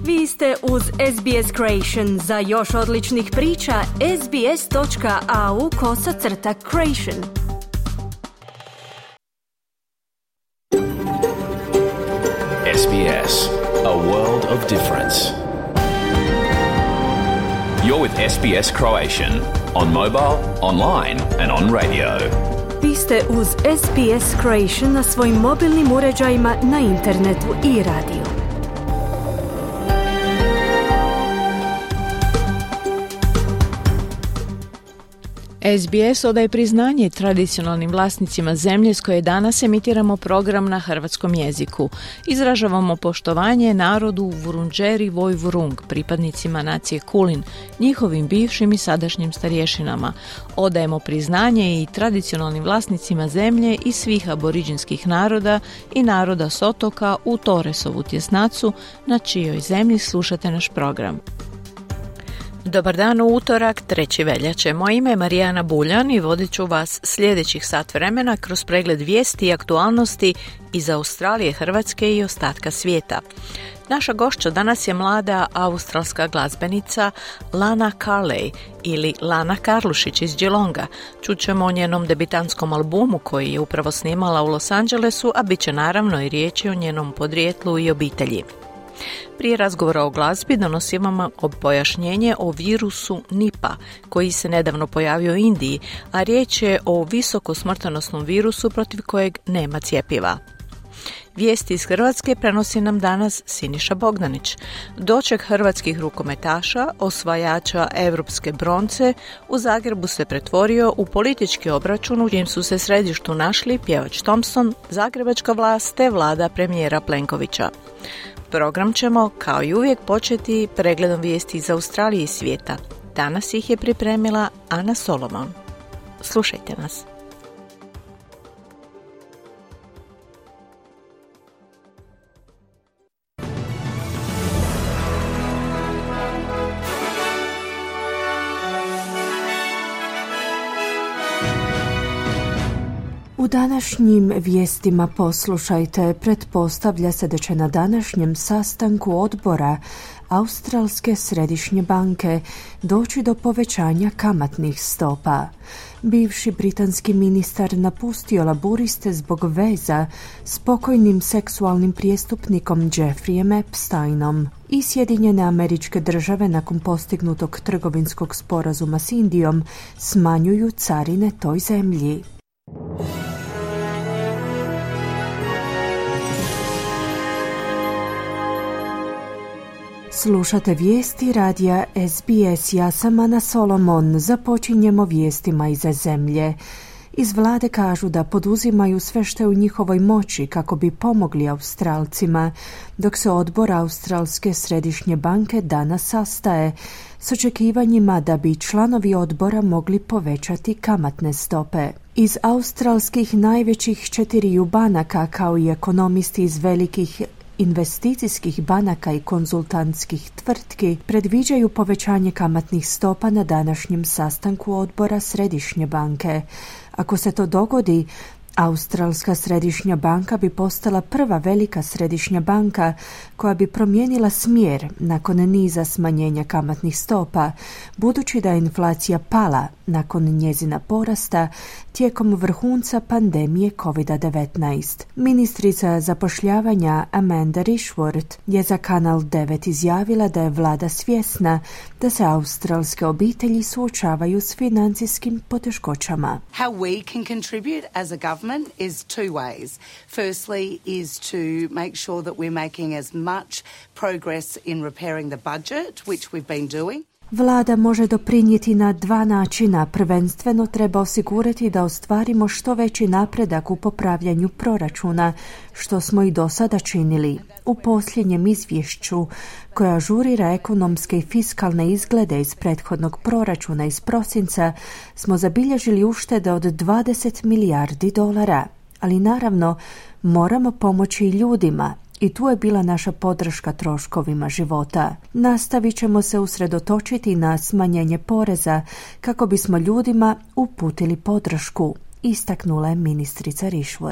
Vi ste uz SBS Creation. Za još odličnih priča, sbs.au/creation. SBS, a world of difference. You're with SBS Croatian on mobile, online and on radio. Vi ste uz SBS Creation na svojim mobilnim uređajima, na internetu i radiju. SBS odaje priznanje tradicionalnim vlasnicima zemlje s koje danas emitiramo program na hrvatskom jeziku. Izražavamo poštovanje narodu Vurundjeri Woi-wurrung, pripadnicima nacije Kulin, njihovim bivšim i sadašnjim starješinama. Odajemo priznanje i tradicionalnim vlasnicima zemlje i svih aboriđinskih naroda i naroda s otoka u Torresovu tjesnacu, na čijoj zemlji slušate naš program. Dobar dan, u utorak, 3. veljače. Moje ime je Marijana Buljan i vodit ću vas sljedećih sat vremena kroz pregled vijesti i aktualnosti iz Australije, Hrvatske i ostatka svijeta. Naša gošća danas je mlada australska glazbenica Lana Carley ili Lana Karlušić iz Geelonga. Čućemo o njenom debitantskom albumu koji je upravo snimala u Los Angelesu, a bit će naravno i riječi o njenom podrijetlu i obitelji. Prije razgovora o glazbi donosim vam pojašnjenje o virusu Nipa koji se nedavno pojavio u Indiji, a riječ je o visoko smrtonosnom virusu protiv kojeg nema cjepiva. Vijesti iz Hrvatske prenosi nam danas Siniša Bogdanić. Doček hrvatskih rukometaša, osvajača europske bronce, u Zagrebu se pretvorio u politički obračun u kojem su se središtu našli pjevač Thompson, zagrebačka vlast te vlada premijera Plenkovića. Program ćemo, kao i uvijek, početi pregledom vijesti iz Australije i svijeta. Danas ih je pripremila Ana Solomon. Slušajte nas. U današnjim vijestima poslušajte, pretpostavlja se da će na današnjem sastanku odbora Australske središnje banke doći do povećanja kamatnih stopa. Bivši britanski ministar napustio Laburiste zbog veza s pokojnim seksualnim prijestupnikom Jeffreyem Epsteinom. I Sjedinjene Američke Države nakon postignutog trgovinskog sporazuma s Indijom smanjuju carine toj zemlji. Slušate vijesti radija SBS, ja sam Ana Solomon. Započinjemo vijestima iz zemlje. Iz vlade kažu da poduzimaju sve što je u njihovoj moći kako bi pomogli Australcima, dok se odbor Australske središnje banke danas sastaje s očekivanjima da bi članovi odbora mogli povećati kamatne stope. Iz australskih najvećih 4 banaka, kao i ekonomisti iz velikih investicijskih banaka i konzultantskih tvrtki, predviđaju povećanje kamatnih stopa na današnjem sastanku odbora Središnje banke. Ako se to dogodi, Australska središnja banka bi postala prva velika središnja banka koja bi promijenila smjer nakon niza smanjenja kamatnih stopa, budući da je inflacija pala nakon njezina porasta tijekom vrhunca pandemije COVID-19. Ministrica zapošljavanja Amanda Rishworth je za Kanal 9 izjavila da je vlada svjesna da se australske obitelji suočavaju s financijskim poteškoćama. How we can contribute as a government is two ways. Firstly is to make sure that we're making as much progress in repairing the budget, which we've been doing. Vlada može doprinijeti na 2 načina. Prvenstveno treba osigurati da ostvarimo što veći napredak u popravljanju proračuna, što smo i do sada činili. U posljednjem izvješću, koja ažurira ekonomske i fiskalne izglede iz prethodnog proračuna iz prosinca, smo zabilježili uštede od $20 milijardi. Ali naravno, moramo pomoći i ljudima. I tu je bila naša podrška troškovima života. Nastavit ćemo se usredotočiti na smanjenje poreza kako bismo ljudima uputili podršku, istaknula je ministrica Rishworth.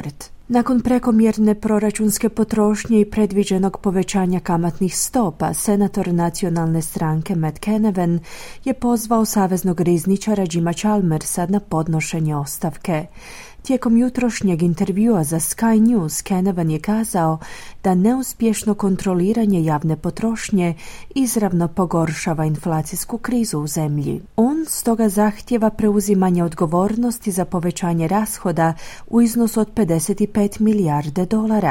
Nakon prekomjerne proračunske potrošnje i predviđenog povećanja kamatnih stopa, senator nacionalne stranke Matt Canavan je pozvao saveznog rizničara Jima Chalmersa na podnošenje ostavke. Tijekom jutrošnjeg intervjua za Sky News, Canavan je kazao da neuspješno kontroliranje javne potrošnje izravno pogoršava inflacijsku krizu u zemlji. On stoga zahtjeva preuzimanje odgovornosti za povećanje rashoda u iznosu od $55 milijarde,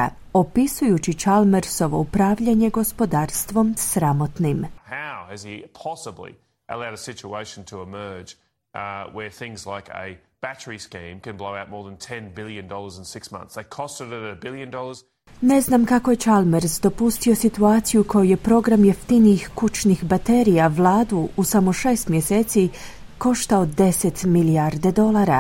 opisujući Chalmersovo upravljanje gospodarstvom sramotnim. How has he possibly allowed a situation to emerge where things like a battery scheme can blow out more than $10 billion in 6 months? They costed it $1 billion. Ne znam kako je Chalmers dopustio situaciju koju je program jeftinijih kućnih baterija vladu u samo 6 mjeseci koštao $10 milijarde.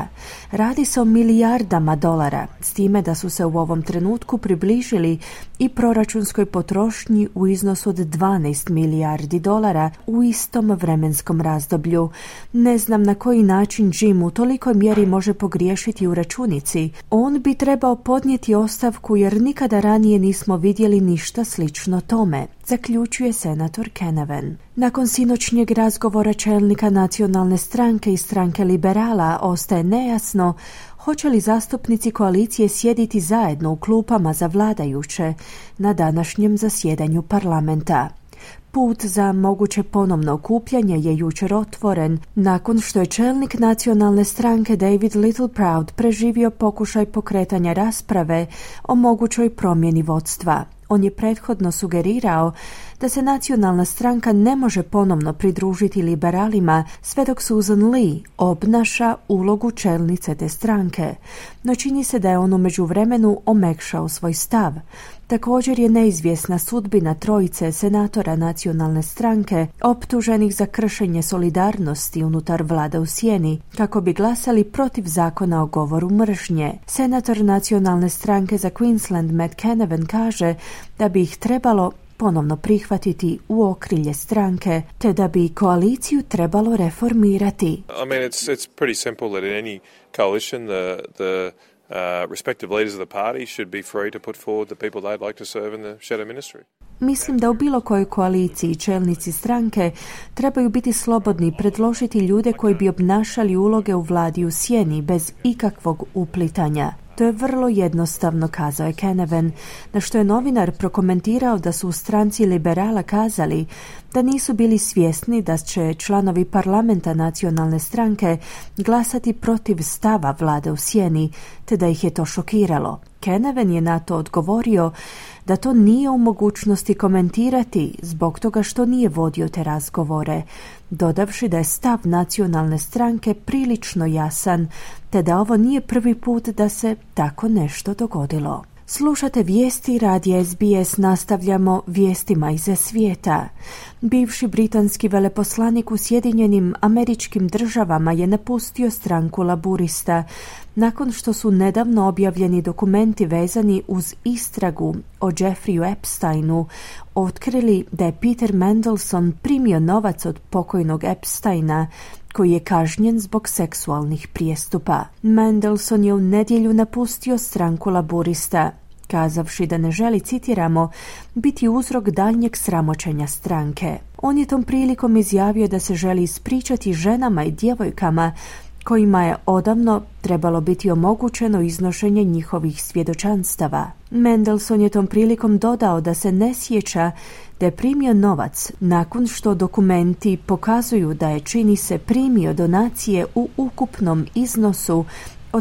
Radi se o milijardama dolara, s time da su se u ovom trenutku približili i proračunskoj potrošnji u iznosu od $12 milijardi u istom vremenskom razdoblju. Ne znam na koji način Jim u tolikoj mjeri može pogriješiti u računici. On bi trebao podnijeti ostavku jer nikada ranije nismo vidjeli ništa slično tome, zaključuje senator Canavan. Nakon sinoćnjeg razgovora čelnika nacionalne stranke i stranke liberala ostaje nejasno hoće li zastupnici koalicije sjediti zajedno u klupama za vladajuće na današnjem zasjedanju parlamenta. Put za moguće ponovno okupljanje je jučer otvoren nakon što je čelnik nacionalne stranke David Littleproud preživio pokušaj pokretanja rasprave o mogućoj promjeni vodstva. On je prethodno sugerirao da se nacionalna stranka ne može ponovno pridružiti liberalima sve dok Susan Lee obnaša ulogu čelnice te stranke, no čini se da je on u međuvremenu omekšao svoj stav. Također je neizvjesna sudbina trojice senatora nacionalne stranke optuženih za kršenje solidarnosti unutar vlada u sjeni kako bi glasali protiv zakona o govoru mržnje. Senator nacionalne stranke za Queensland Matt Canavan kaže da bi ih trebalo ponovno prihvatiti u okrilje stranke, te da bi koaliciju trebalo reformirati. I mean, it's pretty simple that in any coalition the respective leaders of the party should be free to put forward the people they'd like to serve in the shadow ministry. Mislim da u bilo kojoj koaliciji čelnici stranke trebaju biti slobodni predložiti ljude koji bi obnašali uloge u vladi u sjeni bez ikakvog uplitanja. To je vrlo jednostavno, kazao je Canavan, na što je novinar prokomentirao da su u stranci liberala kazali da nisu bili svjesni da će članovi parlamenta nacionalne stranke glasati protiv stava vlade u sjeni, te da ih je to šokiralo. Canavan je na to odgovorio da to nije u mogućnosti komentirati zbog toga što nije vodio te razgovore, dodavši da je stav nacionalne stranke prilično jasan, te da ovo nije prvi put da se tako nešto dogodilo. Slušate vijesti radija SBS, nastavljamo vijestima iz svijeta. Bivši britanski veleposlanik u Sjedinjenim Američkim Državama je napustio stranku Laburista nakon što su nedavno objavljeni dokumenti vezani uz istragu o Jeffreyu Epsteinu otkrili da je Peter Mandelson primio novac od pokojnog Epsteina koji je kažnjen zbog seksualnih prijestupa. Mandelson je u nedjelju napustio stranku Laburista, kazavši da ne želi, citiramo, biti uzrok daljnjeg sramoćenja stranke. On je tom prilikom izjavio da se želi ispričati ženama i djevojkama kojima je odavno trebalo biti omogućeno iznošenje njihovih svjedočanstava. Mandelson je tom prilikom dodao da se ne sjeća da je primio novac nakon što dokumenti pokazuju da je, čini se, primio donacije u ukupnom iznosu od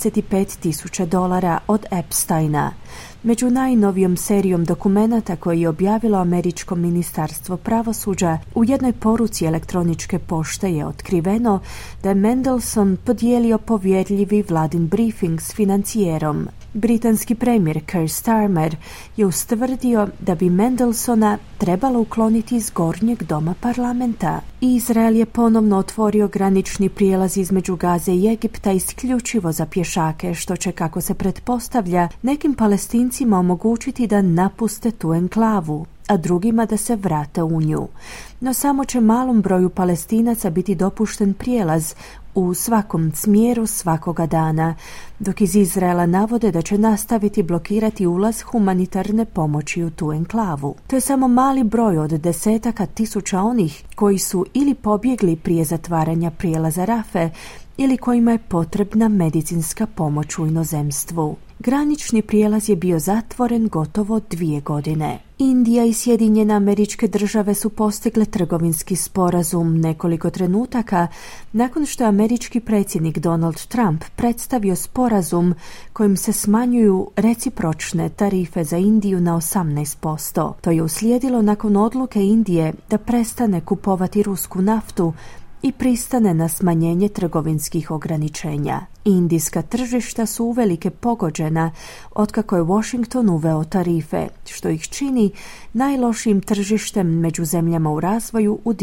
$75,000 od Epsteina. Među najnovijom serijom dokumenata koji je objavilo Američko ministarstvo pravosuđa, u jednoj poruci elektroničke pošte je otkriveno da je Mandelson podijelio povjerljivi vladin briefing s financijerom. Britanski premijer Keir Starmer je ustvrdio da bi Mandelsona trebalo ukloniti iz gornjeg doma parlamenta. Izrael je ponovno otvorio granični prijelaz između Gaze i Egipta isključivo za pješake, što će, kako se pretpostavlja, nekim Palestincima omogućiti da napuste tu enklavu. a drugima da se vrate u nju. No samo će malom broju Palestinaca biti dopušten prijelaz u svakom smjeru svakoga dana, dok iz Izraela navode da će nastaviti blokirati ulaz humanitarne pomoći u tu enklavu. To je samo mali broj od desetaka tisuća onih koji su ili pobjegli prije zatvaranja prijelaza Rafe ili kojima je potrebna medicinska pomoć u inozemstvu. Granični prijelaz je bio zatvoren gotovo 2 godine. Indija i Sjedinjene Američke Države su postigle trgovinski sporazum nekoliko trenutaka nakon što je američki predsjednik Donald Trump predstavio sporazum kojim se smanjuju recipročne tarife za Indiju na 18%. To je uslijedilo nakon odluke Indije da prestane kupovati rusku naftu i pristane na smanjenje trgovinskih ograničenja. Indijska tržišta su uvelike pogođena otkako je Washington uveo tarife, što ih čini najlošijim tržištem među zemljama u razvoju u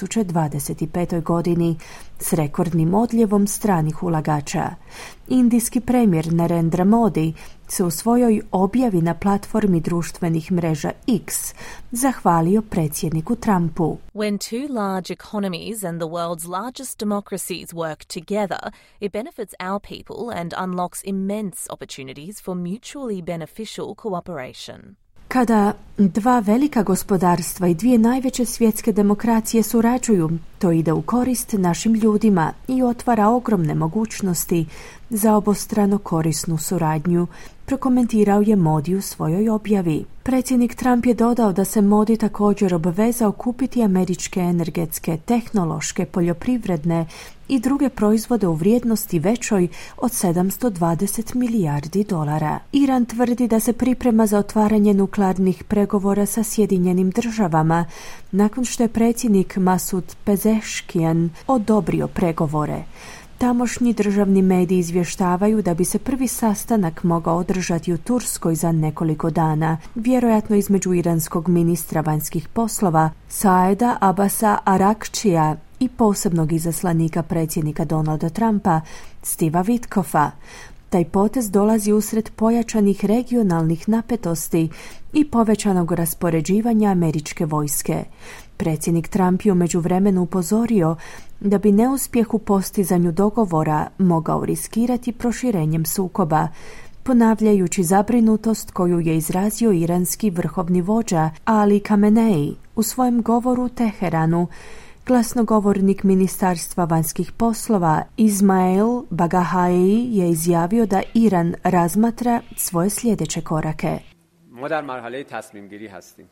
2025. godini s rekordnim odljevom stranih ulagača. Indijski premijer Narendra Modi se u svojoj objavi na platformi društvenih mreža X zahvalio predsjedniku Trumpu. When two large economies and the world's largest democracies work together, it benefits our people and unlocks immense opportunities for mutually beneficial cooperation. Kada dva velika gospodarstva i dvije najveće svjetske demokracije surađuju, to ide u korist našim ljudima i otvara ogromne mogućnosti za obostrano korisnu suradnju, prokomentirao je Modi u svojoj objavi. Predsjednik Trump je dodao da se Modi također obvezao kupiti američke energetske, tehnološke, poljoprivredne i druge proizvode u vrijednosti većoj od $720 milijardi. Iran tvrdi da se priprema za otvaranje nuklearnih pregovora sa Sjedinjenim Državama nakon što je predsjednik Masud Pezeshkian odobrio pregovore. Tamošnji državni mediji izvještavaju da bi se prvi sastanak mogao održati u Turskoj za nekoliko dana, vjerojatno između iranskog ministra vanjskih poslova Saeda Abasa Arakčija i posebnog izaslanika predsjednika Donalda Trumpa Steva Witkoffa. Taj potez dolazi usred pojačanih regionalnih napetosti i povećanog raspoređivanja američke vojske. Predsjednik Trump je u međuvremenu upozorio da bi neuspjeh u postizanju dogovora mogao riskirati proširenjem sukoba, ponavljajući zabrinutost koju je izrazio iranski vrhovni vođa Ali Khamenei u svojem govoru u Teheranu. Glasnogovornik Ministarstva vanjskih poslova Ismail Baghaei je izjavio da Iran razmatra svoje sljedeće korake. Ma dar marhale tasmimgiri hastim.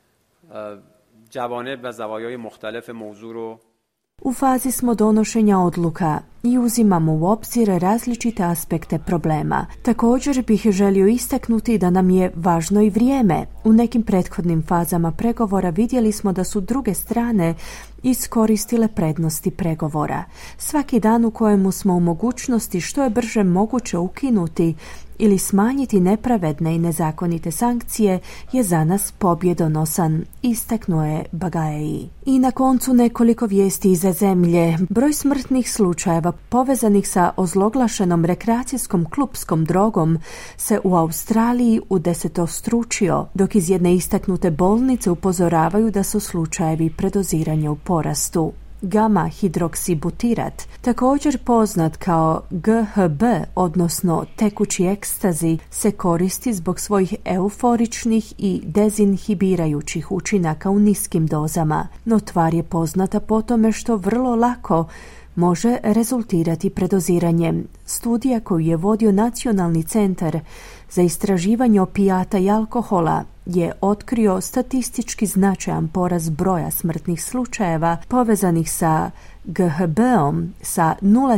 Javaneb va zavayay mukhtalif mawzu ro U fazi smo donošenja odluka i uzimamo u obzir različite aspekte problema. Također bih želio istaknuti da nam je važno i vrijeme. U nekim prethodnim fazama pregovora vidjeli smo da su druge strane iskoristile prednosti pregovora. Svaki dan u kojemu smo u mogućnosti što je brže moguće ukinuti ili smanjiti nepravedne i nezakonite sankcije je za nas pobjedonosan, istaknuo je Baghaei. I na koncu nekoliko vijesti iza zemlje. Broj smrtnih slučajeva povezanih sa ozloglašenom rekreacijskom klupskom drogom se u Australiji udesetostručio, dok iz jedne istaknute bolnice upozoravaju da su slučajevi predoziranja u porastu. Gama hidroksibutirat, također poznat kao GHB, odnosno tekući ekstazi, se koristi zbog svojih euforičnih i dezinhibirajućih učinaka u niskim dozama, no tvar je poznata po tome što vrlo lako može rezultirati predoziranjem. Studija koju je vodio Nacionalni centar za istraživanje opijata i alkohola je otkrio statistički značajan porast broja smrtnih slučajeva povezanih sa GHB-om sa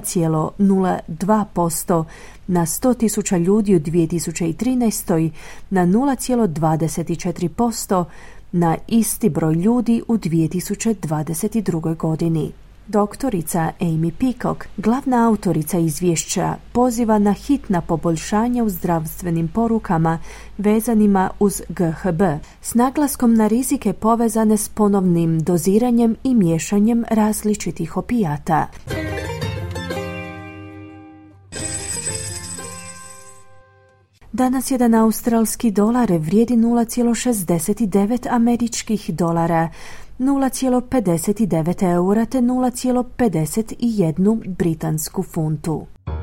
0,02% na 100.000 ljudi u 2013. na 0,24% na isti broj ljudi u 2022. godini. Doktorica Amy Peacock, glavna autorica izvješća, poziva na hitna poboljšanja u zdravstvenim porukama vezanima uz GHB, s naglaskom na rizike povezane s ponovnim doziranjem i miješanjem različitih opijata. Danas jedan australski dolar vrijedi 0,69 američkih dolara, 0,59 eura te 0,51 britansku funtu.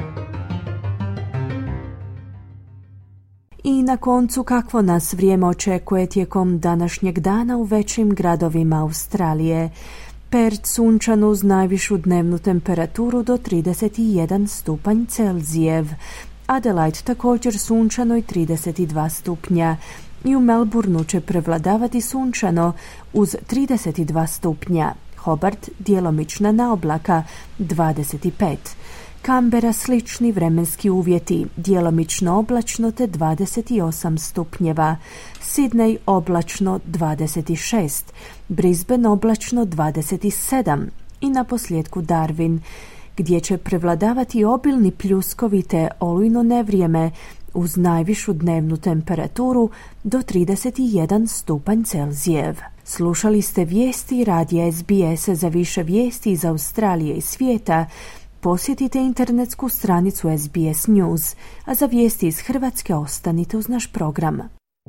I na koncu, kakvo nas vrijeme očekuje tijekom današnjeg dana u većim gradovima Australije. Perth sunčano uz najvišu dnevnu temperaturu do 31 stupanj Celzijev. Adelaide također sunčano i 32 stupnja. I u Melbourneu će prevladavati sunčano uz 32 stupnja. Hobart djelomična naoblaka 25. Canberra slični vremenski uvjeti, djelomično oblačno te 28 stupnjeva. Sydney oblačno 26. Brisbane oblačno 27. I na posljedku Darwin, gdje će prevladavati obilni pljuskovi te olujno nevrijeme uz najvišu dnevnu temperaturu do 31 stupanj Celzijev. Slušali ste vijesti radija SBS. Za više vijesti iz Australije i svijeta posjetite internetsku stranicu SBS News, a za vijesti iz Hrvatske ostanite uz naš program.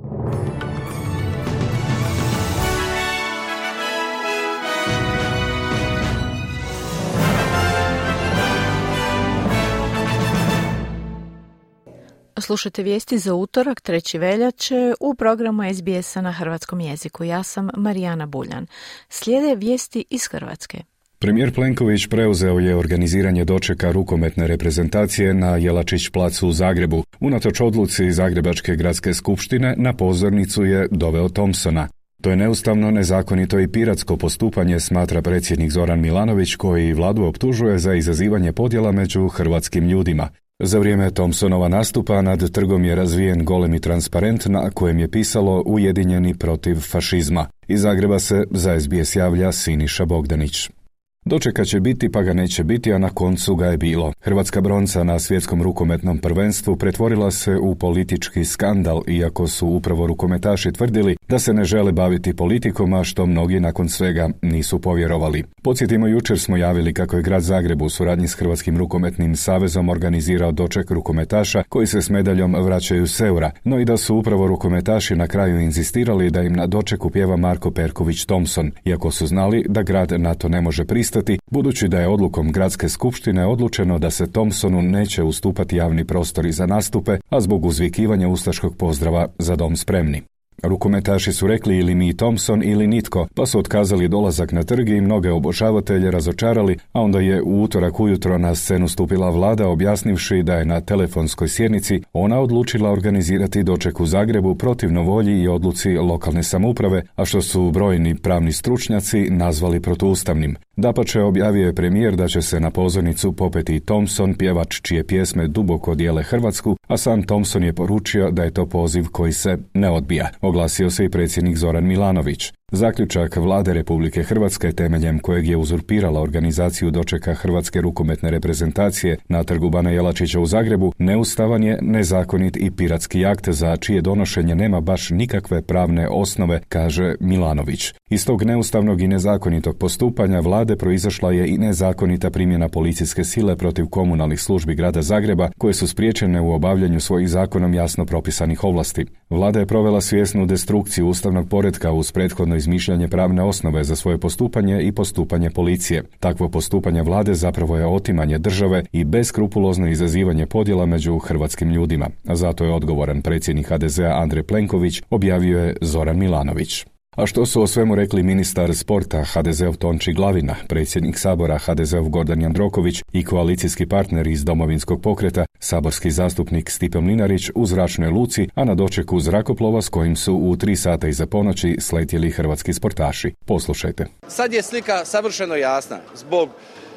Slušajte vijesti za utorak 3. veljače u programu SBS-a na hrvatskom jeziku. Ja sam Marijana Buljan. Slijede vijesti iz Hrvatske. Premijer Plenković preuzeo je organiziranje dočeka rukometne reprezentacije na Jelačić placu u Zagrebu. Unatoč odluci Zagrebačke gradske skupštine na pozornicu je doveo Thompsona. To je neustavno, nezakonito i piratsko postupanje, smatra predsjednik Zoran Milanović, koji vladu optužuje za izazivanje podjela među hrvatskim ljudima. Za vrijeme Thompsonova nastupa nad trgom je razvijen golemi transparent na kojem je pisalo Ujedinjeni protiv fašizma. Iz Zagreba se za SBS javlja Siniša Bogdanić. Dočeka će biti pa ga neće biti, a na koncu ga je bilo. Hrvatska bronca na svjetskom rukometnom prvenstvu pretvorila se u politički skandal, iako su upravo rukometaši tvrdili da se ne žele baviti politikom, a što mnogi nakon svega nisu povjerovali. Podsjetimo, jučer smo javili kako je grad Zagreb u suradnji s Hrvatskim rukometnim savezom organizirao doček rukometaša koji se s medaljom vraćaju s Eura, no i da su upravo rukometaši na kraju inzistirali da im na dočeku pjeva Marko Perković Thompson, iako su znali da grad na to ne može pristati, budući da je odlukom gradske skupštine odlučeno da se Thompsonu neće ustupati javni prostori za nastupe, a zbog uzvikivanja ustaškog pozdrava Za dom spremni. Rukometaši su rekli ili mi Thompson ili nitko, pa su otkazali dolazak na trg i mnoge obožavatelje razočarali, a onda je u utorak ujutro na scenu stupila vlada objasnivši da je na telefonskoj sjednici ona odlučila organizirati doček u Zagrebu protivno volji i odluci lokalne samouprave, a što su brojni pravni stručnjaci nazvali protuustavnim. Dapače, objavio je premijer da će se na pozornicu popeti Thompson, pjevač čije pjesme duboko dijele Hrvatsku, a sam Thompson je poručio da je to poziv koji se ne odbija. Oglasio se i predsjednik Zoran Milanović. Zaključak vlade Republike Hrvatske, temeljem kojeg je uzurpirala organizaciju dočeka hrvatske rukometne reprezentacije na trgu Bana Jelačića u Zagrebu, neustavan je, nezakonit i piratski akt za čije donošenje nema baš nikakve pravne osnove, kaže Milanović. Iz tog neustavnog i nezakonitog postupanja vlade proizašla je i nezakonita primjena policijske sile protiv komunalnih službi grada Zagreba, koje su spriječene u obavljanju svojih zakonom jasno propisanih ovlasti. Vlada je provela svjesnu destrukciju ustavnog poretka uz prethodno izmišljanje pravne osnove za svoje postupanje i postupanje policije. Takvo postupanje vlade zapravo je otimanje države i beskrupulozno izazivanje podjela među hrvatskim ljudima. A zato je odgovoran predsjednik HDZ-a Andrej Plenković, objavio je Zoran Milanović. A što su o svemu rekli ministar sporta HDZ-ov Tonči Glavina, predsjednik Sabora HDZ-ov Gordan Jandroković i koalicijski partner iz Domovinskog pokreta, saborski zastupnik Stipe Mlinarić u zračnoj luci, a na dočeku zrakoplova s kojim su u 3 sata iza ponoći sletjeli hrvatski sportaši. Poslušajte. Sad je slika savršeno jasna. Zbog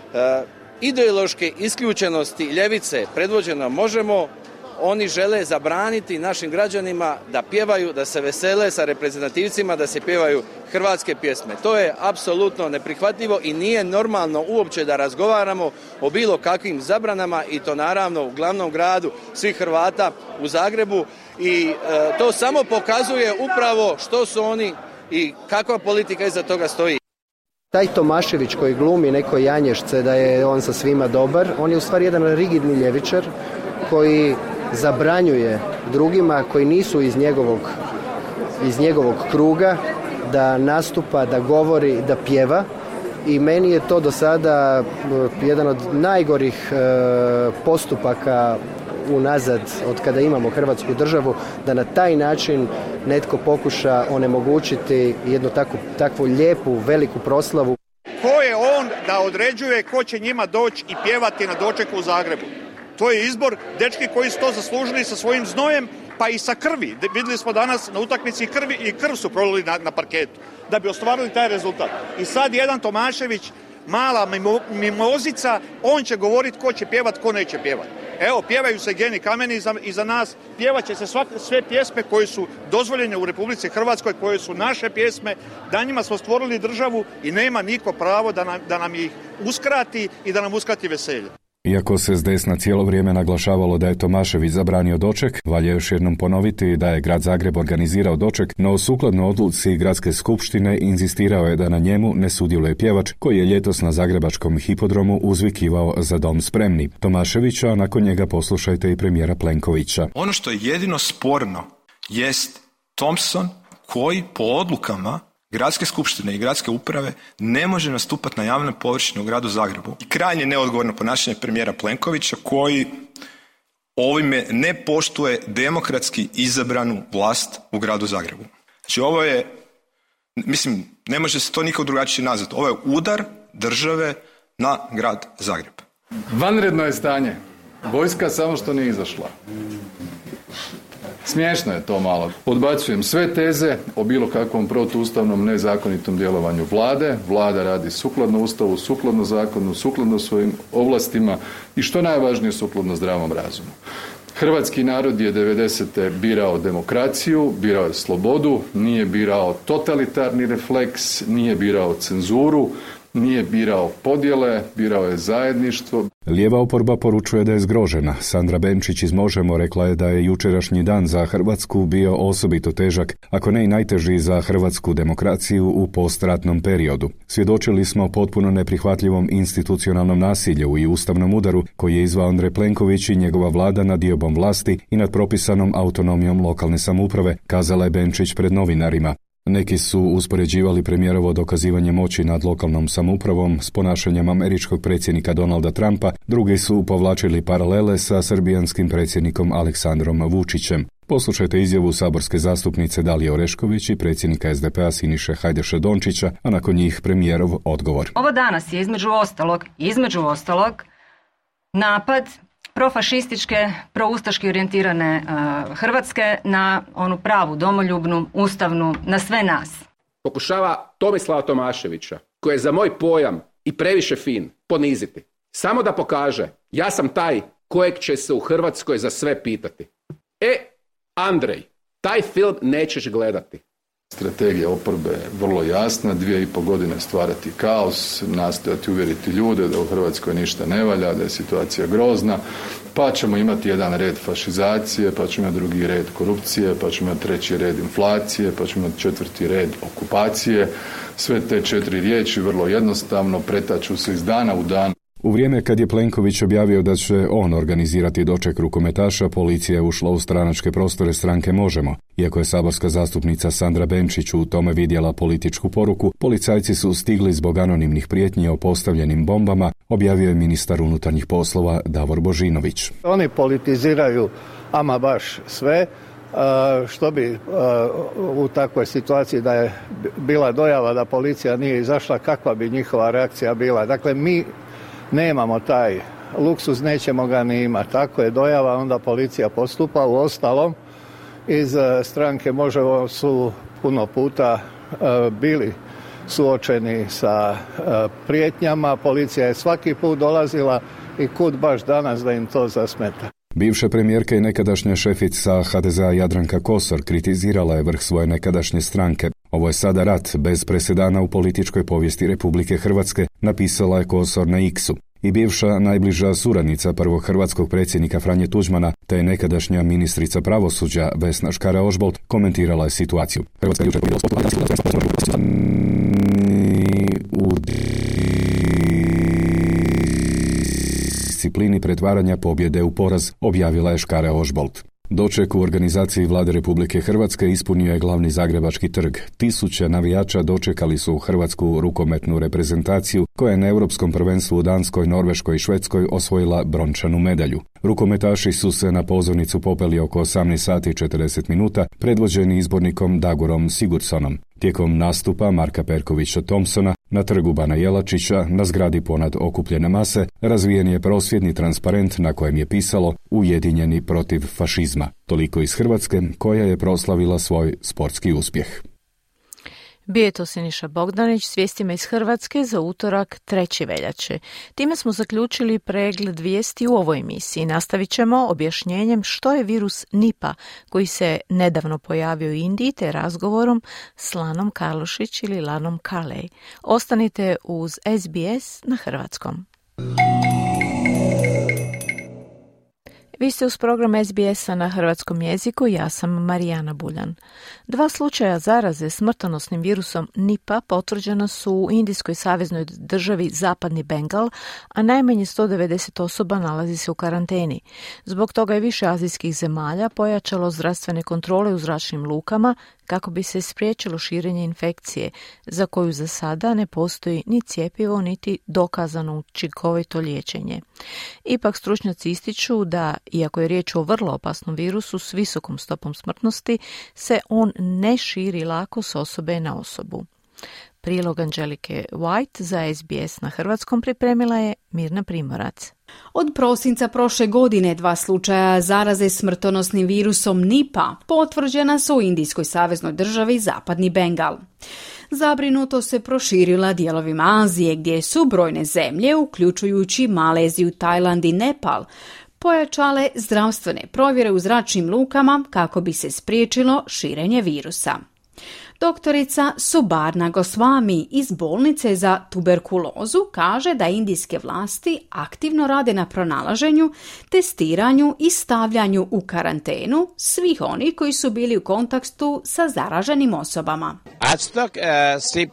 ideološke isključenosti ljevice predvođeno Možemo, oni žele zabraniti našim građanima da pjevaju, da se vesele sa reprezentativcima, da se pjevaju hrvatske pjesme. To je apsolutno neprihvatljivo i nije normalno uopće da razgovaramo o bilo kakvim zabranama i to naravno u glavnom gradu svih Hrvata u Zagrebu i to samo pokazuje upravo što su oni i kakva politika iza toga stoji. Taj Tomašević koji glumi neko janješce da je on sa svima dobar, on je u stvari jedan rigidni ljevičar koji zabranjuje drugima koji nisu iz njegovog kruga da nastupa, da govori, da pjeva. I meni je to do sada jedan od najgorih postupaka unazad od kada imamo Hrvatsku državu, da na taj način netko pokuša onemogućiti jednu takvu lijepu, veliku proslavu. Ko je on da određuje ko će njima doći i pjevati na dočeku u Zagrebu? To je izbor dečki koji su to zaslužili sa svojim znojem, pa i sa krvi. Vidjeli smo danas na utakmici krv su prolili na parketu da bi ostvarili taj rezultat. I sad jedan Tomašević, mala mimozica, on će govoriti ko će pjevati, ko neće pjevati. Evo, pjevaju se Geni Kameni iza nas, pjevat će se sve pjesme koje su dozvoljene u Republici Hrvatskoj, koje su naše pjesme, da njima smo stvorili državu i nema niko pravo da nam ih uskrati i da nam uskrati veselje. Iako se s desna cijelo vrijeme naglašavalo da je Tomašević zabranio doček, valja još jednom ponoviti da je grad Zagreb organizirao doček, no sukladno odluci gradske skupštine inzistirao je da na njemu ne sudjeluje pjevač koji je ljetos na zagrebačkom hipodromu uzvikivao Za dom spremni. Tomaševića, a nakon njega poslušajte i premijera Plenkovića. Ono što je jedino sporno jest Thompson koji po odlukama Gradske skupštine i gradske uprave ne može nastupati na javnoj površini u gradu Zagrebu. I krajnje neodgovorno ponašanje premijera Plenkovića koji ovime ne poštuje demokratski izabranu vlast u gradu Zagrebu. Znači ovo je, mislim, ne može se to nikako drugačije nazvati. Ovo je udar države na grad Zagreb. Vanredno je stanje. Vojska samo što nije izašla. Smiješno je to malo. Odbacujem sve teze o bilo kakvom protuustavnom nezakonitom djelovanju vlade. Vlada radi sukladno Ustavu, sukladno zakonu, sukladno svojim ovlastima i što najvažnije sukladno zdravom razumu. Hrvatski narod je 90. birao demokraciju, birao je slobodu, nije birao totalitarni refleks, nije birao cenzuru, nije birao podjele, birao je zajedništvo. Lijeva oporba poručuje da je zgrožena. Sandra Benčić iz Možemo rekla je da je jučerašnji dan za Hrvatsku bio osobito težak, ako ne i najteži za hrvatsku demokraciju u postratnom periodu. Svjedočili smo potpuno neprihvatljivom institucionalnom nasilju i ustavnom udaru koji je izveo Andrej Plenković i njegova vlada nad diobom vlasti i nad propisanom autonomijom lokalne samouprave, kazala je Benčić pred novinarima. Neki su uspoređivali premijerovo dokazivanje moći nad lokalnom samoupravom s ponašanjem američkog predsjednika Donalda Trumpa, drugi su povlačili paralele sa srbijanskim predsjednikom Aleksandrom Vučićem. Poslušajte izjavu saborske zastupnice Dalije Orešković i predsjednika SDP-a Siniše Hajdaša Dončića, a nakon njih premijerov odgovor. Ovo danas je između ostalog napad profašističke, proustaški orijentirane Hrvatske na onu pravu, domoljubnu, ustavnu, na sve nas. Pokušava Tomislava Tomaševića, koji je za moj pojam i previše fin, poniziti. Samo da pokaže, ja sam taj kojeg će se u Hrvatskoj za sve pitati. Andrej, taj film nećeš gledati. Strategija oporbe je vrlo jasna, 2,5 godine stvarati kaos, nastojati uvjeriti ljude da u Hrvatskoj ništa ne valja, da je situacija grozna, pa ćemo imati jedan red fašizacije, pa ćemo imati drugi red korupcije, pa ćemo imati treći red inflacije, pa ćemo imati četvrti red okupacije. Sve te 4 riječi vrlo jednostavno pretaču se iz dana u dan. U vrijeme kad je Plenković objavio da će on organizirati doček rukometaša, policija je ušla u stranačke prostore stranke Možemo. Iako je saborska zastupnica Sandra Benčić u tome vidjela političku poruku, policajci su stigli zbog anonimnih prijetnji o postavljenim bombama, objavio je ministar unutarnjih poslova Davor Božinović. Oni politiziraju ama baš sve, što bi u takvoj situaciji da je bila dojava da policija nije izašla, kakva bi njihova reakcija bila. Dakle, mi nemamo taj luksuz, nećemo ga ni imati. Tako je dojava, onda policija postupa. U ostalom, iz stranke Možemo su puno puta bili suočeni sa prijetnjama. Policija je svaki put dolazila i kud baš danas da im to zasmeta. Bivša premijerka i nekadašnja šefica HDZ-a Jadranka Kosor kritizirala je vrh svoje nekadašnje stranke. Ovo je sada rat bez presedana u političkoj povijesti Republike Hrvatske, napisala je Kosor na X-u. I bivša najbliža suradnica prvog hrvatskog predsjednika Franje Tuđmana, te nekadašnja ministrica pravosuđa Vesna Škare-Ožbolt komentirala je situaciju. Hrvatska jučer u disciplini pretvaranja pobjede u poraz, objavila je Škare Ožbolt. Doček u organizaciji Vlade Republike Hrvatske ispunio je glavni zagrebački trg. Tisuće navijača dočekali su hrvatsku rukometnu reprezentaciju koja je na Europskom prvenstvu u Danskoj, Norveškoj i Švedskoj osvojila brončanu medalju. Rukometaši su se na pozornicu popeli oko 18 sati i 40 minuta, predvođeni izbornikom Dagorom Sigurdsonom. Tijekom nastupa Marka Perkovića Thompsona na trgu Bana Jelačića, na zgradi ponad okupljene mase, razvijen je prosvjedni transparent na kojem je pisalo Ujedinjeni protiv fašizma. Toliko iz Hrvatske, koja je proslavila svoj sportski uspjeh. Bio je to Siniša Bogdanić s vijestima iz Hrvatske za utorak 3. veljače. Time smo zaključili pregled vijesti u ovoj emisiji. Nastavit ćemo objašnjenjem što je virus Nipah koji se nedavno pojavio u Indiji te razgovorom s Lanom Karlošić ili Lanom Kalej. Ostanite uz SBS na hrvatskom. Vi ste uz program SBS-a na hrvatskom jeziku, ja sam Marijana Buljan. 2 slučaja zaraze smrtonosnim virusom Nipah potvrđena su u Indijskoj saveznoj državi Zapadni Bengal, a najmanje 190 osoba nalazi se u karanteni. Zbog toga je više azijskih zemalja pojačalo zdravstvene kontrole u zračnim lukama kako bi se spriječilo širenje infekcije, za koju za sada ne postoji ni cjepivo, niti dokazano učinkovito liječenje. Ipak stručnjaci ističu da, iako je riječ o vrlo opasnom virusu s visokom stopom smrtnosti, se on ne širi lako s osobe na osobu. Prilog Angelike White za SBS na hrvatskom pripremila je Mirna Primorac. Od prosinca prošle godine 2 slučaja zaraze smrtonosnim virusom Nipah potvrđena su u Indijskoj saveznoj državi Zapadni Bengal. Zabrinuto se proširila dijelovima Azije gdje su brojne zemlje, uključujući Maleziju, Tajland i Nepal, pojačale zdravstvene provjere u zračnim lukama kako bi se spriječilo širenje virusa. Doktorica Subarna Goswami iz bolnice za tuberkulozu kaže da indijske vlasti aktivno rade na pronalaženju, testiranju i stavljanju u karantenu svih onih koji su bili u kontaktu sa zaraženim osobama. आज तक सिर्फ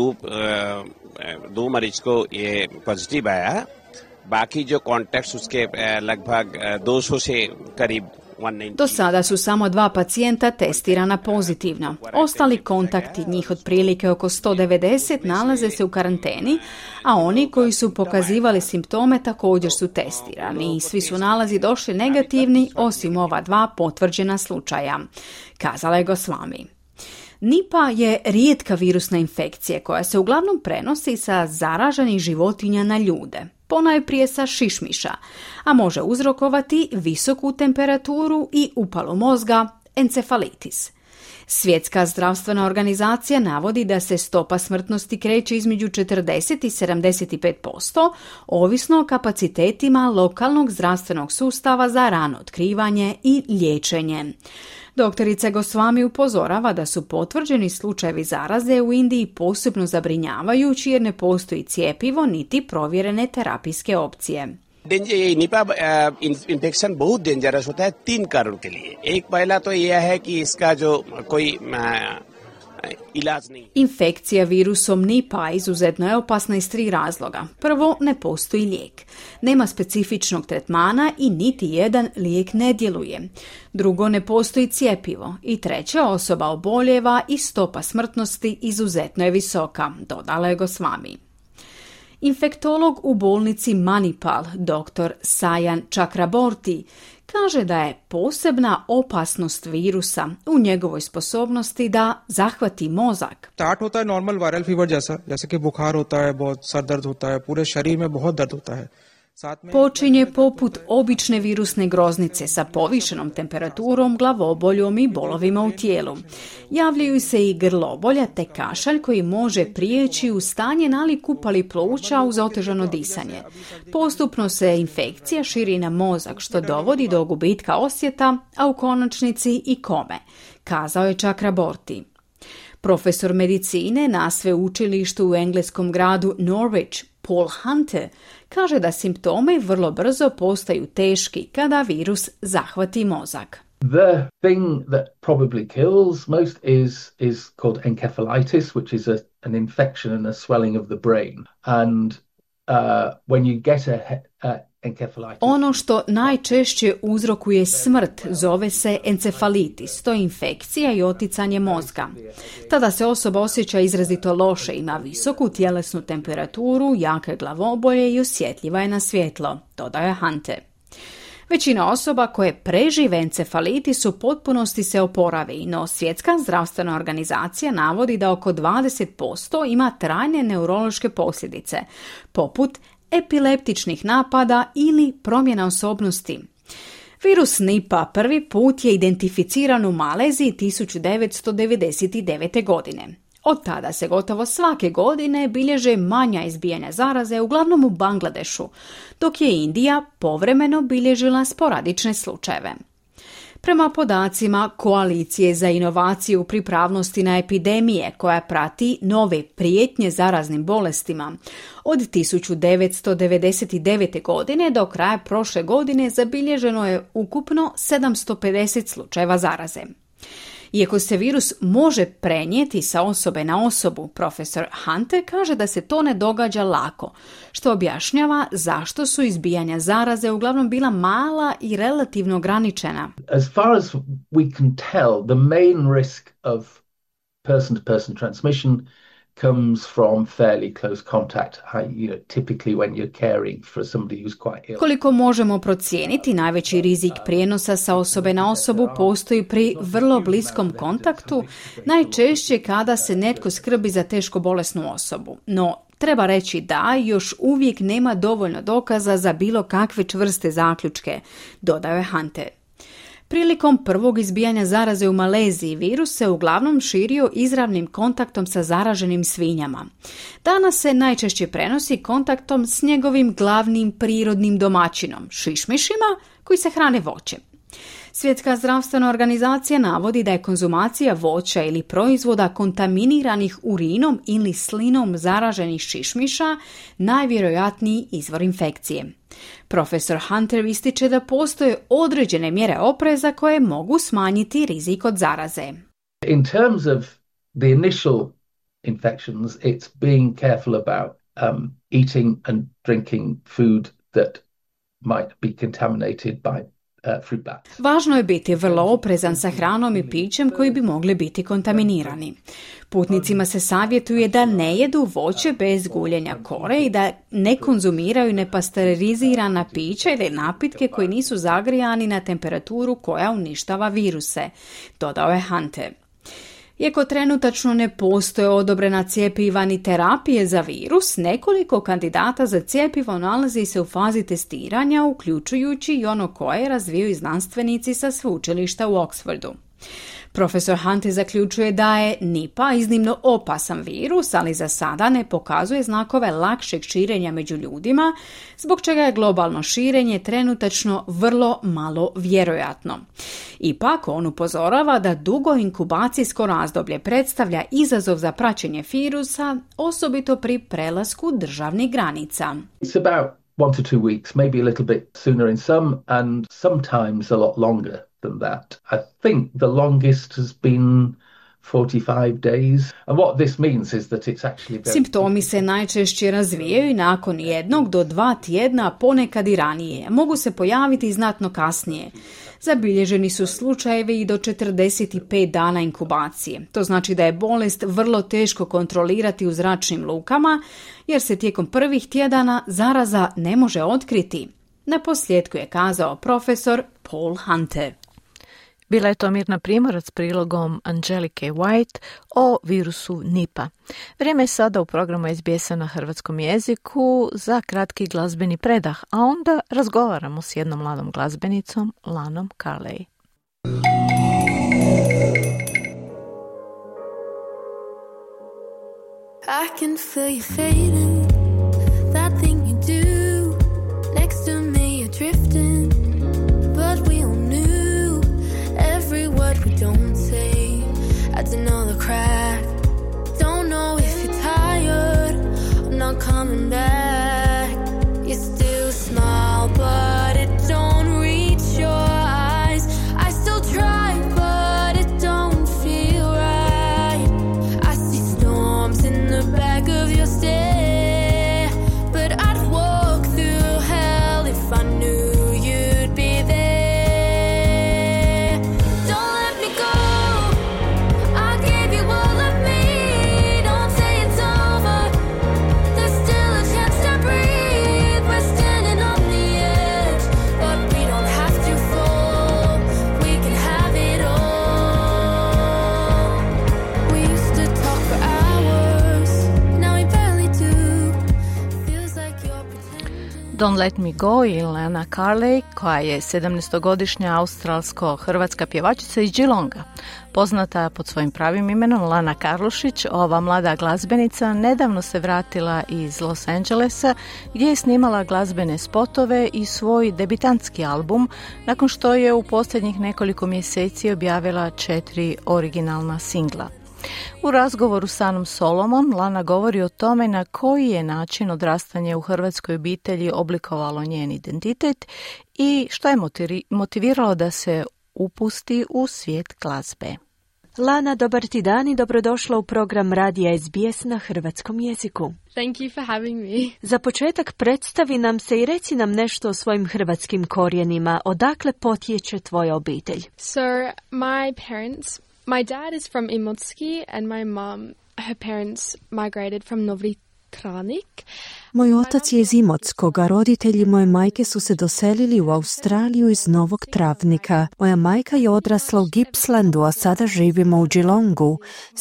दो मरीज को ये पॉजिटिव आया, बाकी जो कॉन्टैक्ट्स उसके लगभग 200 से करीब. Do sada su samo 2 pacijenta testirana pozitivno. Ostali kontakti, njih otprilike oko 190, nalaze se u karanteni, a oni koji su pokazivali simptome također su testirani i svi su nalazi došli negativni osim ova 2 potvrđena slučaja, kazala je Goswami. Nipah je rijetka virusna infekcija koja se uglavnom prenosi sa zaraženih životinja na ljude, ponajprije sa šišmiša, a može uzrokovati visoku temperaturu i upalu mozga, encefalitis. Svjetska zdravstvena organizacija navodi da se stopa smrtnosti kreće između 40 i 75%, ovisno o kapacitetima lokalnog zdravstvenog sustava za rano otkrivanje i liječenje. Doktorica Goswami upozorava da su potvrđeni slučajevi zaraze u Indiji posebno zabrinjavajući jer ne postoji cjepivo niti provjerene terapijske opcije. Nipah infection बहुत dangerous होता है 3 कारण के लिए. एक पहला तो यह है कि इसका जो कोई Infekcija virusom Nipah izuzetno je opasna iz 3 razloga. Prvo, ne postoji lijek. Nema specifičnog tretmana i niti jedan lijek ne djeluje. Drugo, ne postoji cjepivo. I treće, osoba oboljeva i stopa smrtnosti izuzetno je visoka, dodala je Goswami. Infektolog u bolnici Manipal, dr. Sayan Chakraborty, kaže da je posebna opasnost virusa u njegovoj sposobnosti da zahvati mozak. Start होता है normal viral fever जैसे कि बुखार होता है, बहुत सर दर्द होता है, पूरे शरीर में बहुत दर्द होता है. Počinje poput obične virusne groznice sa povišenom temperaturom, glavoboljom i bolovima u tijelu. Javljaju se i grlobolja te kašalj koji može prijeći u stanje nalik upali pluća uz otežano disanje. Postupno se infekcija širi na mozak što dovodi do gubitka osjeta, a u konačnici i kome, kazao je Chakraborty. Profesor medicine na sveučilištu u engleskom gradu Norwich, Paul Hunter, kaže da simptomi vrlo brzo postaju teški kada virus zahvati mozak. The thing that probably kills most is called encephalitis, which is an infection and a swelling of the brain. And when you get Ono što najčešće uzrokuje smrt zove se encefalitis, to je infekcija i oticanje mozga. Tada se osoba osjeća izrazito loše, ima visoku tjelesnu temperaturu, jake glavobolje i osjetljiva je na svjetlo, dodaje Hunter. Većina osoba koje prežive encefalitis u potpunosti se oporavi, no Svjetska zdravstvena organizacija navodi da oko 20% ima trajne neurološke posljedice, poput epileptičnih napada ili promjena osobnosti. Virus Nipah prvi put je identificiran u Maleziji 1999. godine. Od tada se gotovo svake godine bilježe manja izbijanja zaraze, uglavnom u Bangladešu, dok je Indija povremeno bilježila sporadične slučajeve. Prema podacima Koalicije za inovaciju u pripravnosti na epidemije, koja prati nove prijetnje zaraznim bolestima, od 1999. godine do kraja prošle godine zabilježeno je ukupno 750 slučajeva zaraze. Iako se virus može prenijeti sa osobe na osobu, profesor Hunter kaže da se to ne događa lako, što objašnjava zašto su izbijanja zaraze uglavnom bila mala i relativno ograničena. As far as we can tell, the main risk of person-to-person transmission comes from fairly close contact, typically when you're caring for somebody who's quite ill. Koliko možemo procijeniti, najveći rizik prijenosa sa osobe na osobu postoji pri vrlo bliskom kontaktu, najčešće kada se netko skrbi za teško bolesnu osobu. No, treba reći da još uvijek nema dovoljno dokaza za bilo kakve čvrste zaključke, dodao je Hunter. Prilikom prvog izbijanja zaraze u Maleziji virus se uglavnom širio izravnim kontaktom sa zaraženim svinjama. Danas se najčešće prenosi kontaktom s njegovim glavnim prirodnim domaćinom, šišmišima koji se hrane voćem. Svjetska zdravstvena organizacija navodi da je konzumacija voća ili proizvoda kontaminiranih urinom ili slinom zaraženih šišmiša najvjerojatniji izvor infekcije. Profesor Hunter ističe da postoje određene mjere opreza koje mogu smanjiti rizik od zaraze. In terms of the initial infections, it's being careful about eating and drinking food that might be contaminated by fruit bats. Važno je biti vrlo oprezan sa hranom i pićem koji bi mogli biti kontaminirani. Putnicima se savjetuje da ne jedu voće bez guljenja kore i da ne konzumiraju nepasterizirana pića ili napitke koji nisu zagrijani na temperaturu koja uništava viruse, dodao je Hunter. Iako trenutačno ne postoje odobrena cjepiva ni terapije za virus, nekoliko kandidata za cjepivo nalazi se u fazi testiranja, uključujući i ono koje razvijaju znanstvenici sa sveučilišta u Oxfordu. Profesor Hunter zaključuje da je Nipah iznimno opasan virus, ali za sada ne pokazuje znakove lakšeg širenja među ljudima, zbog čega je globalno širenje trenutačno vrlo malo vjerojatno. Ipak on upozorava da dugo inkubacijsko razdoblje predstavlja izazov za praćenje virusa, osobito pri prelasku državnih granica. It's about 1 to 2 weeks, maybe a little bit sooner in some, and sometimes a lot longer than that. I think the longest has been 45 days. And what this means is that it's actually very... Simptomi se najčešće razvijaju nakon 1 do 2 tjedna, ponekad i ranije. Mogu se pojaviti znatno kasnije. Zabilježeni su slučajevi i do 45 dana inkubacije. To znači da je bolest vrlo teško kontrolirati u zračnim lukama, jer se tijekom prvih tjedana zaraza ne može otkriti. Naposljetku je kazao profesor Paul Hunter. Bila je to Mirna Primorac s prilogom Angelike White o virusu Nipah. Vrijeme je sada u programu SBS-a na hrvatskom jeziku za kratki glazbeni predah, a onda razgovaramo s jednom mladom glazbenicom, Lanom Carley. I can feel you fading, that thing you do, next to me you're drifting, but we all knew every word we don't say adds another crack. Don't know if you're tired or not coming back. You still smile, but it don't reach your eyes. I still try, but it don't feel right. I see storms in the back of your stare, but I'd walk through hell if I Don't Let Me Go i Lana Carley, koja je 17-godišnja australsko-hrvatska pjevačica iz Geelonga. Poznata pod svojim pravim imenom Lana Karlušić, ova mlada glazbenica nedavno se vratila iz Los Angelesa gdje je snimala glazbene spotove i svoj debitantski album nakon što je u posljednjih nekoliko mjeseci objavila 4 originalna singla. U razgovoru s Anom Solomon, Lana govori o tome na koji je način odrastanje u hrvatskoj obitelji oblikovalo njen identitet i što je motiviralo da se upusti u svijet glazbe. Lana, dobar ti dan i dobrodošla u program Radija SBS na hrvatskom jeziku. Thank you for having me. Za početak predstavi nam se i reci nam nešto o svojim hrvatskim korijenima. Odakle potječe tvoja obitelj? So, my dad is from Imotski and my mom, her parents migrated from Novi Tranik. Moj otac je iz Imotskog, a roditelji moje majke su se doselili u Australiju iz Novog Travnika. Moja majka je odrasla u Gippslandu, a sada živimo u Geelongu.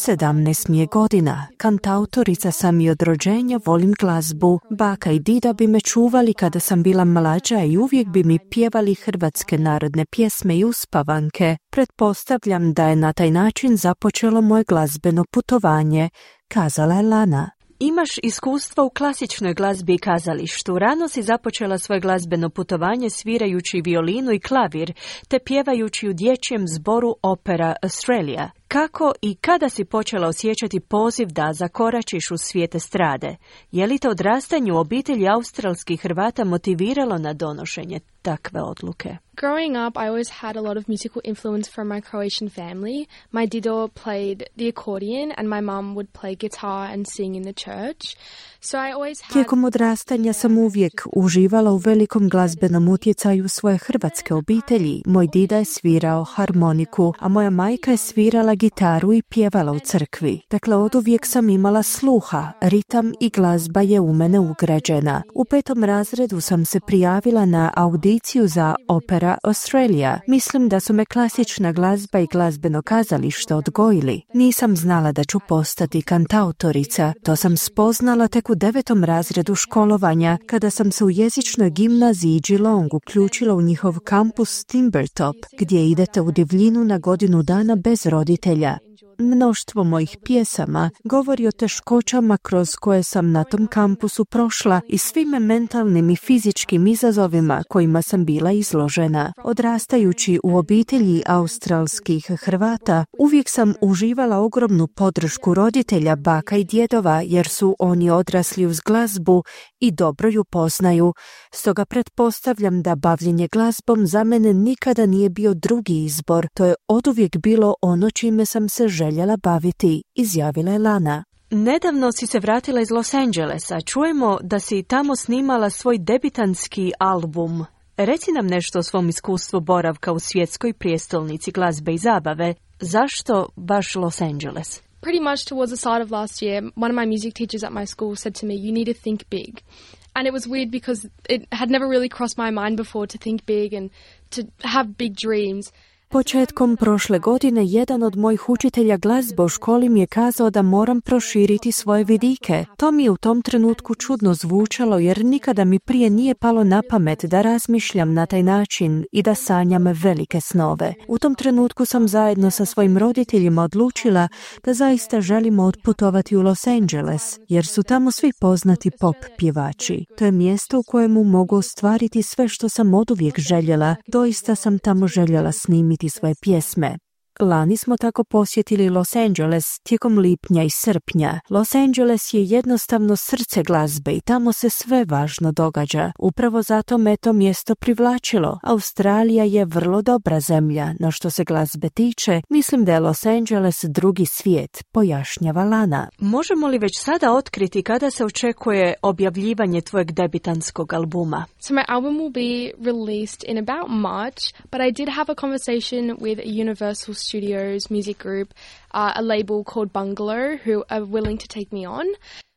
17 mi je godina. Kantautorica sam i od rođenja, volim glazbu. Baka i dida bi me čuvali kada sam bila mlađa i uvijek bi mi pjevali hrvatske narodne pjesme i uspavanke. Pretpostavljam da je na taj način započelo moje glazbeno putovanje, kazala je Lana. Imaš iskustva u klasičnoj glazbi i kazalištu. Rano si započela svoje glazbeno putovanje svirajući violinu i klavir, te pjevajući u dječjem zboru Opera Australia. Kako i kada si počela osjećati poziv da zakoračiš u svijet estrade? Je li te odrastanje u obitelji australskih Hrvata motiviralo na donošenje takve odluke? Growing up, I always had a lot of musical influence from my Croatian family. My dido played the accordion and my mum would play guitar and sing in the church. So I always had... Tijekom odrastanja sam uvijek uživala u velikom glazbenom utjecaju svoje hrvatske obitelji. Moj dida je svirao harmoniku, a moja majka je svirala gitaru i pjevala u crkvi. Dakle, oduvijek sam imala sluha, ritam i glazba je u mene ugrađena. U 5. razredu sam se prijavila na audiciju za Opera Australia. Mislim da su me klasična glazba i glazbeno kazalište odgojili. Nisam znala da ću postati kantautorica. To sam spoznala tek u 9. razredu školovanja, kada sam se u jezičnoj gimnaziji Geelong uključila u njihov kampus Timbertop, gdje idete u divljinu na godinu dana bez roditelja. Mnoštvo mojih pjesama govori o teškoćama kroz koje sam na tom kampusu prošla i svim mentalnim i fizičkim izazovima kojima sam bila izložena. Odrastajući u obitelji australskih Hrvata, uvijek sam uživala ogromnu podršku roditelja, baka i djedova, jer su oni odrasli uz glazbu i dobro ju poznaju. Stoga pretpostavljam da bavljenje glazbom za mene nikada nije bio drugi izbor. To je oduvijek bilo ono čime sam se željela baviti, izjavila je Lana. Nedavno si se vratila iz Los Angelesa. Čujemo da si tamo snimala svoj debitantski album. Reci nam nešto o svom iskustvu boravka u svjetskoj prijestolnici glazbe i zabave. Zašto baš Los Angeles? Pretty much towards the start of last year, one of my music teachers at my school said to me, you need to think big. And it was weird because it had never really crossed my mind before to think big and to have big dreams. Početkom prošle godine jedan od mojih učitelja glazbe u školi mi je kazao da moram proširiti svoje vidike. To mi je u tom trenutku čudno zvučalo jer nikada mi prije nije palo na pamet da razmišljam na taj način i da sanjam velike snove. U tom trenutku sam zajedno sa svojim roditeljima odlučila da zaista želimo otputovati u Los Angeles jer su tamo svi poznati pop pjevači. To je mjesto u kojemu mogu ostvariti sve što sam oduvijek željela. Doista sam tamo željela snimiti svoje pjesme. Lani smo tako posjetili Los Angeles tijekom lipnja i srpnja. Los Angeles je jednostavno srce glazbe i tamo se sve važno događa. Upravo zato me to mjesto privlačilo. Australija je vrlo dobra zemlja, no što se glazbe tiče, mislim da je Los Angeles drugi svijet, pojašnjava Lana. Možemo li već sada otkriti kada se očekuje objavljivanje tvojeg debitantskog albuma? So my album will be released in about March, but I did have a conversation with a Universal Studios music group, a label called Bungalow, who are willing to take me on.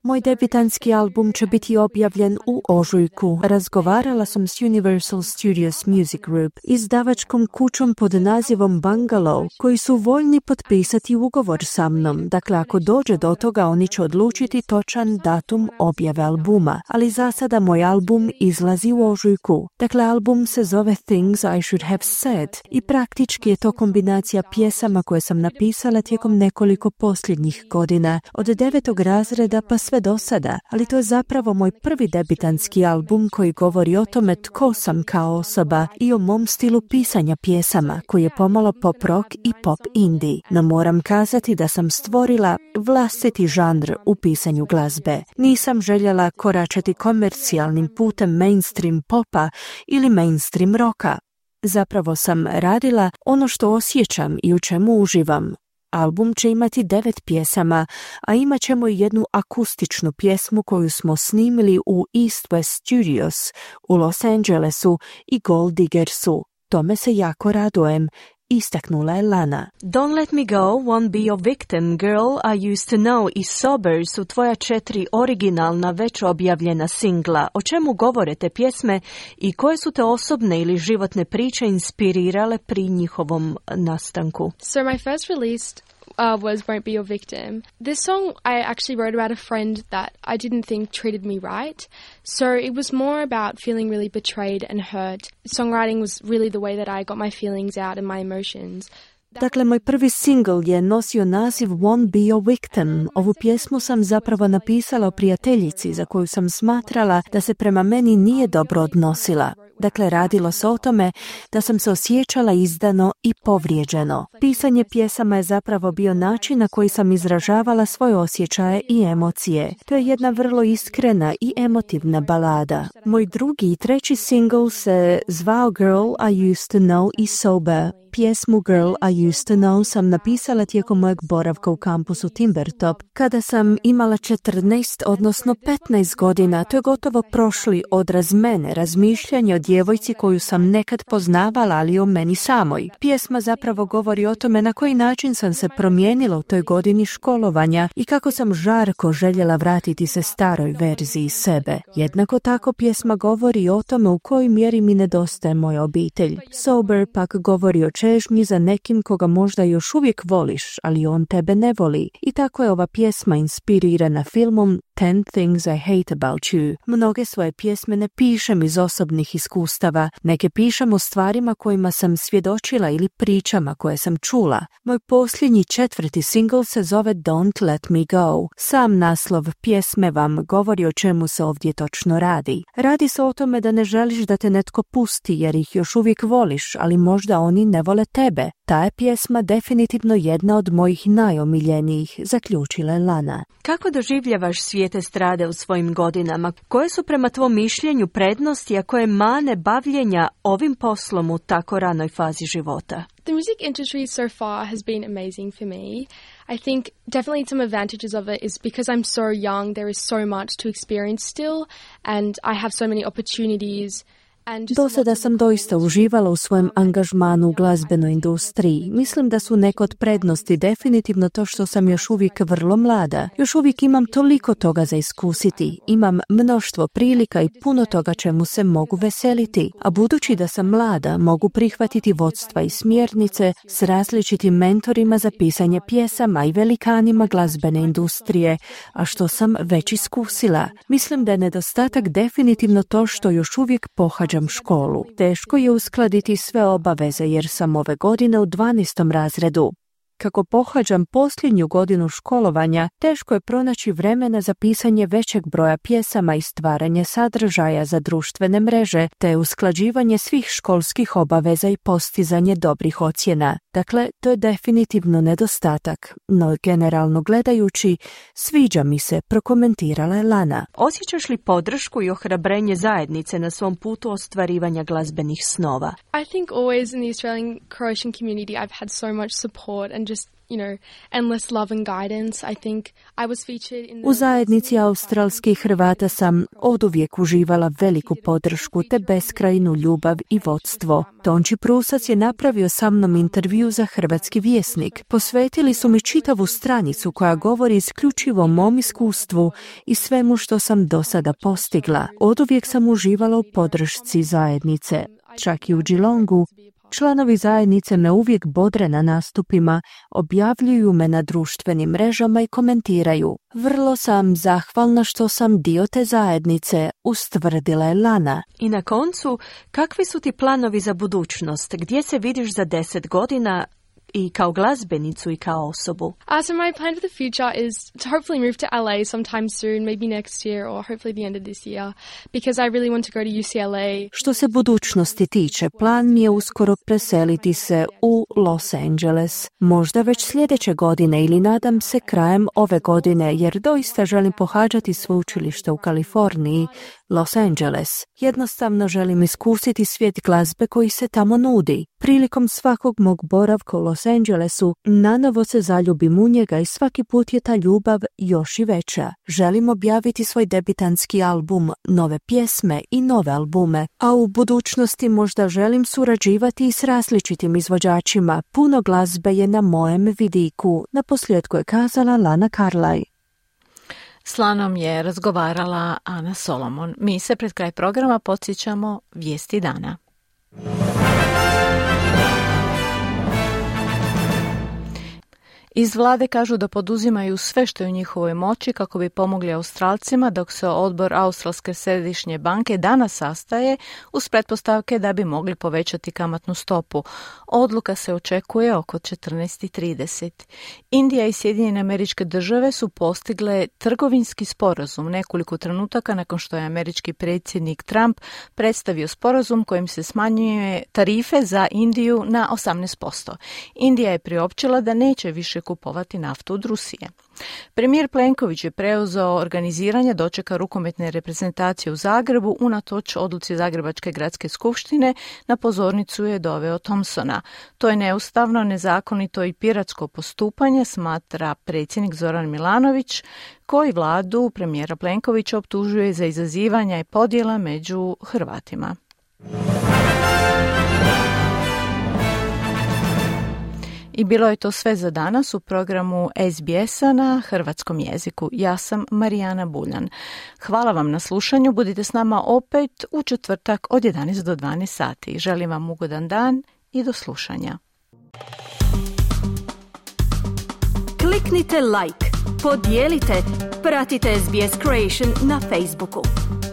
Moj debitanski album će biti objavljen u ožujku. Razgovarala sam s Universal Studios Music Group, izdavačkom kućom pod nazivom Bungalow, koji su voljni potpisati ugovor sa mnom. Dakle, ako dođe do toga, oni će odlučiti točan datum objave albuma. Ali za sada moj album izlazi u ožujku. Dakle, album se zove Things I Should Have Said i praktički je to kombinacija pjesama koje sam napisala tijekom nekoliko posljednjih godina, od 9. razreda pa sve do sada, ali to je zapravo moj prvi debitanski album koji govori o tome tko sam kao osoba i o mom stilu pisanja pjesama, koji je pomalo pop rock i pop indie. No moram kazati da sam stvorila vlastiti žanr u pisanju glazbe. Nisam željela koračati komercijalnim putem mainstream popa ili mainstream rocka. Zapravo sam radila ono što osjećam i u čemu uživam. Album će imati 9 pjesama, a imat ćemo i jednu akustičnu pjesmu koju smo snimili u East West Studios u Los Angelesu i Gold Diggersu. Tome se jako radujem, istaknula je Lana. Don't Let Me Go, Won't Be Your Victim, Girl I Used to Know i Sober su tvoja 4 originalna već objavljena singla. O čemu govore te pjesme i koje su te osobne ili životne priče inspirirale pri njihovom nastanku? So my first release was Won't Be Your Victim. This song I actually wrote about a friend that I didn't think treated me right. So it was more about feeling really betrayed and hurt. Songwriting was really the way that I got my feelings out and my emotions. Dakle, moj prvi singl je nosio naziv Won't Be Your Victim. Ovu pjesmu sam zapravo napisala o prijateljici za koju sam smatrala da se prema meni nije dobro odnosila. Dakle, radilo se o tome da sam se osjećala izdano i povrijeđeno. Pisanje pjesama je zapravo bio način na koji sam izražavala svoje osjećaje i emocije. To je jedna vrlo iskrena i emotivna balada. Moj drugi i treći singl se zvao Girl I Used to Know i Sober. Pjesmu Girl I Used to Know sam napisala tijekom mojeg boravka u kampusu Timbertop kada sam imala 14, odnosno 15 godina. To je gotovo prošli odraz mene, razmišljanje o djevojci koju sam nekad poznavala, ali o meni samoj. Pjesma zapravo govori o tome na koji način sam se promijenila u toj godini školovanja i kako sam žarko željela vratiti se staroj verziji sebe. Jednako tako pjesma govori o tome u kojoj mjeri mi nedostaje moja obitelj. Sober pak govori o čežnji za nekim koga možda još uvijek voliš, ali on tebe ne voli. I tako je ova pjesma inspirirana filmom 10 Things I Hate About You. Mnoge svoje pjesme ne pišem iz osobnih iskustava, neke pišem o stvarima kojima sam svjedočila ili pričama koje sam čula. Moj posljednji 4. singl se zove Don't Let Me Go. Sam naslov pjesme vam govori o čemu se ovdje točno radi. Radi se o tome da ne želiš da te netko pusti jer ih još uvijek voliš, ali možda oni ne vole tebe. Ta je pjesma definitivno jedna od mojih najomiljenijih, zaključila je Lana. Kako doživljavaš svijet estrade u svojim godinama? Koje su prema tvom mišljenju prednosti, a koje mane bavljenja ovim poslom u tako ranoj fazi života? The music industry so far has been amazing for me. I think definitely some advantages of it is because I'm so young, there is so much to experience still, and I have so many opportunities. Do sada sam doista uživala u svojem angažmanu u glazbenoj industriji. Mislim da su neke od prednosti definitivno to što sam još uvijek vrlo mlada. Još uvijek imam toliko toga za iskusiti. Imam mnoštvo prilika i puno toga čemu se mogu veseliti. A budući da sam mlada, mogu prihvatiti vodstva i smjernice s različitim mentorima za pisanje pjesama i velikanima glazbene industrije, a što sam već iskusila. Mislim da je nedostatak definitivno to što još uvijek pohađam školu. Teško je uskladiti sve obaveze jer sam ove godine u 12. razredu. Kako pohađam posljednju godinu školovanja, teško je pronaći vremena za pisanje većeg broja pjesama i stvaranje sadržaja za društvene mreže, te usklađivanje svih školskih obaveza i postizanje dobrih ocjena. Dakle, to je definitivno nedostatak, no generalno gledajući, sviđa mi se, prokomentirala je Lana. Osjećaš li podršku i ohrabrenje zajednice na svom putu ostvarivanja glazbenih snova? I think always in the Australian Croatian community I've had so much support and just endless love and guidance. I think I was featured in U zajednici australskih Hrvata sam oduvijek uživala veliku podršku te beskrajnu ljubav i vodstvo. Tonči Prusac je napravio sa mnom intervju za Hrvatski vjesnik. Posvetili su mi čitavu stranicu koja govori isključivo o mom iskustvu i svemu što sam do sada postigla. Oduvijek sam uživala u podršci zajednice. Čak i u Geelongu članovi zajednice me uvijek bodre na nastupima, objavljuju me na društvenim mrežama i komentiraju. Vrlo sam zahvalna što sam dio te zajednice, ustvrdila je Lana. I na koncu, kakvi su ti planovi za budućnost? Gdje se vidiš za 10 godina i kao glazbenicu i kao osobu? So my plan for the future is to hopefully move to LA sometime soon, maybe next year or hopefully the end of this year, because I really want to go to UCLA. Što se budućnosti tiče, plan mi je uskoro preseliti se u Los Angeles. Možda već sljedeće godine ili nadam se krajem ove godine, jer doista želim pohađati sveučilište u Kaliforniji, Los Angeles. Jednostavno želim iskusiti svijet glazbe koji se tamo nudi. Prilikom svakog mog boravka u Los Angelesu nanovo se zaljubim u njega i svaki put je ta ljubav još i veća. Želim objaviti svoj debitanski album, nove pjesme i nove albume, a u budućnosti možda želim surađivati i s različitim izvođačima. Puno glazbe je na mojem vidiku, naposljetku je kazala Lana Carlaj. S Lanom je razgovarala Ana Solomon. Mi se pred kraj programa podsjećamo vijesti dana. Iz vlade kažu da poduzimaju sve što je u njihovoj moći kako bi pomogli Australcima, dok se odbor Australske središnje banke danas sastaje uz pretpostavke da bi mogli povećati kamatnu stopu. Odluka se očekuje oko 14:30. Indija i Sjedinjene Američke Države su postigle trgovinski sporazum nekoliko trenutaka nakon što je američki predsjednik Trump predstavio sporazum kojim se smanjuje tarife za Indiju na 18%. Indija je priopćila da neće više kupovati naftu od Rusije. Premijer Plenković je preuzeo organiziranje dočeka rukometne reprezentacije u Zagrebu unatoč odluci Zagrebačke gradske skupštine, na pozornicu je doveo Thompsona. To je neustavno, nezakonito i piratsko postupanje, smatra predsjednik Zoran Milanović, koji vladu premijera Plenkovića optužuje za izazivanja i podjela među Hrvatima. I bilo je to sve za danas u programu SBS-a na hrvatskom jeziku. Ja sam Marijana Buljan. Hvala vam na slušanju. Budite s nama opet u četvrtak od 11 do 12 sati. Želim vam ugodan dan i do slušanja. Kliknite like, podijelite, pratite SBS Creation na Facebooku.